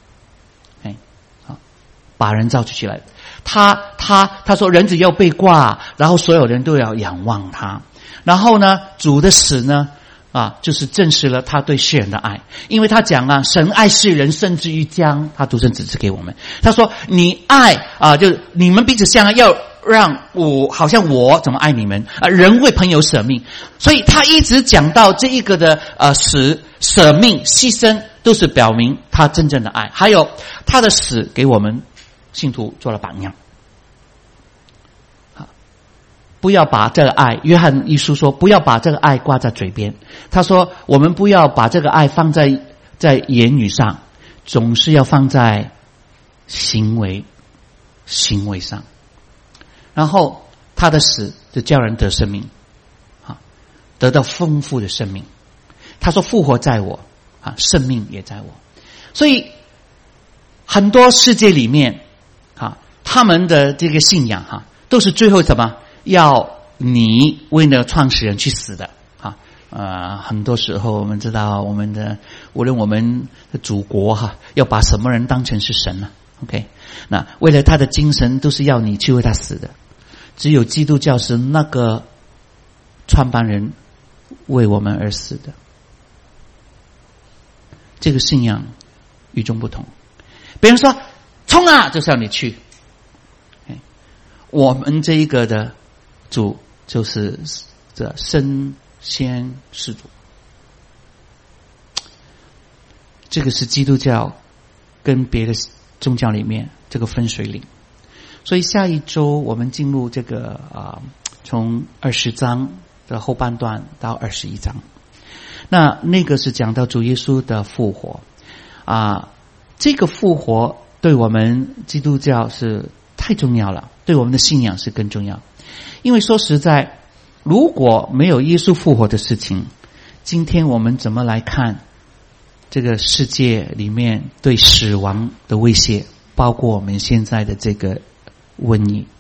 S1: 把人造聚起来。他说人只要被挂，然后所有人都要仰望他。然后呢，主的死呢就是证实了他对世人的爱，因为他讲神爱世人，甚至于将他独生子赐给我们。他说你爱就你们彼此相爱，要让我好像我怎么爱你们人为朋友舍命。所以他一直讲到这一个的死、舍命、牺牲，都是表明他真正的爱。还有他的死给我们信徒做了榜样。不要把这个爱，约翰一书说，不要把这个爱挂在嘴边。他说我们不要把这个爱放在言语上，总是要放在行为上。然后他的死就叫人得生命，得到丰富的生命。他说复活在我生命也在我。所以很多世界里面他们的这个信仰都是最后什么？要你为了创始人去死的很多时候我们知道我们的无论我们的祖国要把什么人当成是神呢 ？OK， 那为了他的精神都是要你去为他死的。只有基督教是那个创办人为我们而死的。这个信仰与众不同。别人说冲就是要你去，我们这一个的主就是这身先士卒。这个是基督教跟别的宗教里面这个分水岭。所以下一周我们进入这个从20章的后半段到21章，那个是讲到主耶稣的复活这个复活对我们基督教是太重要了，对我们的信仰是更重要。因为说实在，如果没有耶稣复活的事情，今天我们怎么来看这个世界里面对死亡的威胁，包括我们现在的这个瘟疫？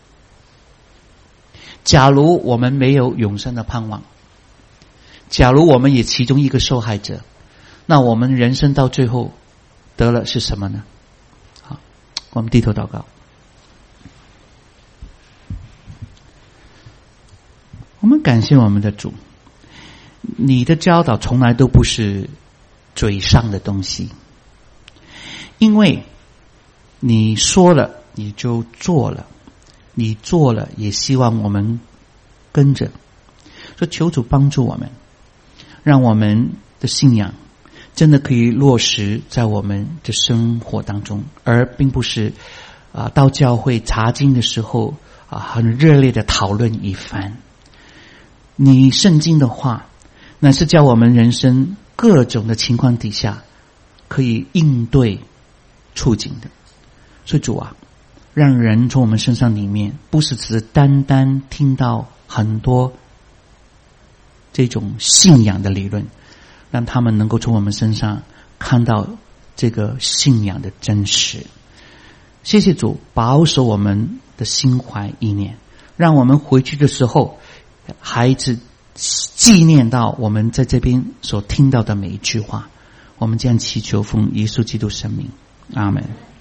S1: 假如我们没有永生的盼望，假如我们也其中一个受害者，那我们人生到最后得了是什么呢？好，我们低头祷告。我们感谢我们的主，你的教导从来都不是嘴上的东西，因为你说了你就做了，你做了也希望我们跟着。 所以求主帮助我们，让我们的信仰真的可以落实在我们的生活当中，而并不是到教会查经的时候很热烈的讨论一番。你圣经的话乃是叫我们人生各种的情况底下可以应对处境的。所以主啊，让人从我们身上里面不是只单单听到很多这种信仰的理论，让他们能够从我们身上看到这个信仰的真实。谢谢主保守我们的心怀意念，让我们回去的时候孩子纪念到我们在这边所听到的每一句话。我们这样祈求奉耶稣基督圣名，阿们。